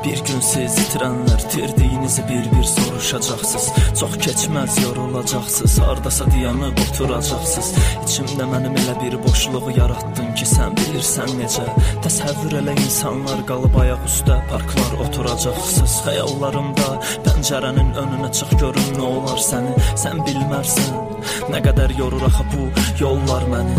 Bir gün siz itirənlər tirdiyinizi bir-bir soruşacaqsınız. Çox keçməz yorulacaqsınız, hardasa dayanıb oturacaqsınız. İçimdə mənim elə bir boşluğu yaratdın ki, sən bilirsən necə. Təsəvvür elə insanlar qalıb ayaq üstə, parklar oturacaqsınız. Xəyallarımda pəncərənin önünə çıx görün nə olar səni. Sən bilmərsən nə qədər yorur axı bu yollar məni.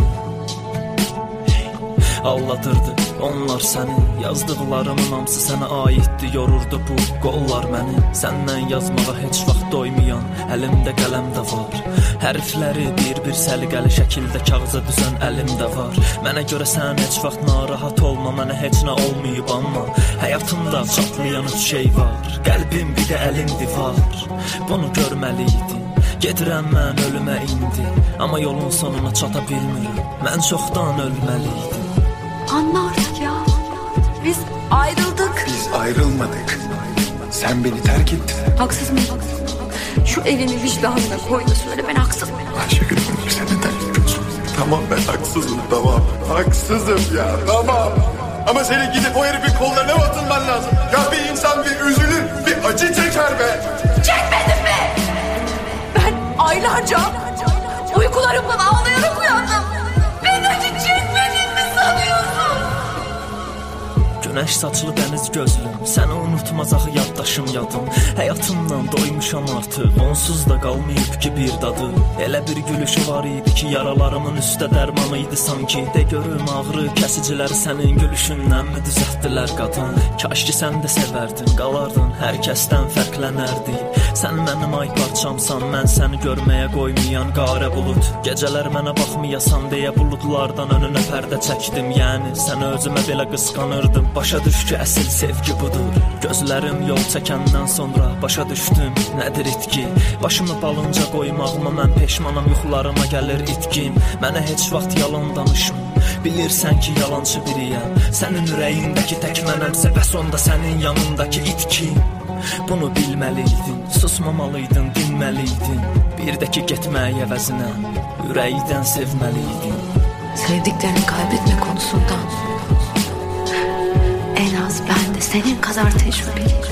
Alladırdı onlar səni, yazdıqlarımın hamısı sənə aiddi, yorurdu bu qollar məni. Səndən yazmağa heç vaxt doymayan əlimdə qələm də var. Hərfləri bir-bir səliqəli şəkildə kağıza düzən əlim də var. Mənə görə sən heç vaxt narahat olma, mənə heç nə olmayıb amma həyatımda çatlayan üç şey var. Qəlbim bir də əlimdi var, bunu görməliydin. Gedirəm mən ölümə indi, amma yolun sonuna çata bilmirəm. Mən çoxdan ölməliydim. Anla artık ya. Biz ayrıldık. Biz ayrılmadık. Sen beni terk ettin. Haksız mıyım? Şu elini vicdanına koy da söyle, ben haksız mıyım? Ayşegül, sen neden yapıyorsun? Tamam, ben haksızım, tamam. Haksızım ya, tamam. Ama senin gidip o herifin kollarına mı atılman lazım? Ya bir insan bir üzülür, bir acı çeker be. Çekmedin mi? Ben aylarca uykularımdan ağlayarak uyandım. Ben acı çekmedin mi sanıyorsun? Günəş saçlı dəniz gözlüm, səni unutmaz axı yaddaşım yadım. Həyatımdan doymuşam artıq, onsuz da qalmayıb ki bir dadı. Elə bir gülüşü var idi ki yaralarımın üstə dərmanı idi sanki. De görüm ağrı kəsiciləri sənin gülüşündənmi düzəltdilər qadın. Kaş ki sən də sevərdin, qalardın, hər kəsdən fərqlənərdi. Sən mənim ay parçamsan, mən səni görməyə qoymayan qara bulut. Gecələr mənə baxmayasan deyə buludlardan önünə pərdə çəkdim. Yəni səni özümə belə qısqanırdım. Başa düş ki əsl sevgi budur. Gözlərim yol çəkəndən sonra başa düşdüm nədir itki. Başımı balınca qoymağıma mən peşmanam, yuxularıma gəlir itkim. Mənə heç vaxt yalan danışma, bilirsən ki yalançı biriyəm. Sənin ürəyindəki tək mənəmsə və sonda sənin yanındakı itkim. Bunu bilməliydin, susmamalıydın, dinməliydin. Bir də ki getməyi əvəzinə ürəkdən sevməliydin. Sevdiklerini kaybetme konusunda en az ben de senin kadar tecrübeliyim.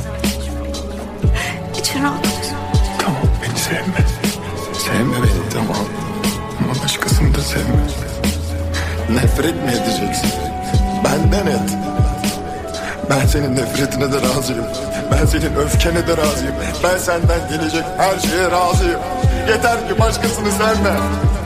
İçin rahat olsun. Tamam, beni sevme. Sevme beni, tamam. Ama başkasını da sevme. Nefret mi edeceksin? Benden et. Ben senin nefretine de razıyım. Ben senin öfkene de razıyım. Ben senden gelecek her şeye razıyım. Yeter ki başkasını sevme.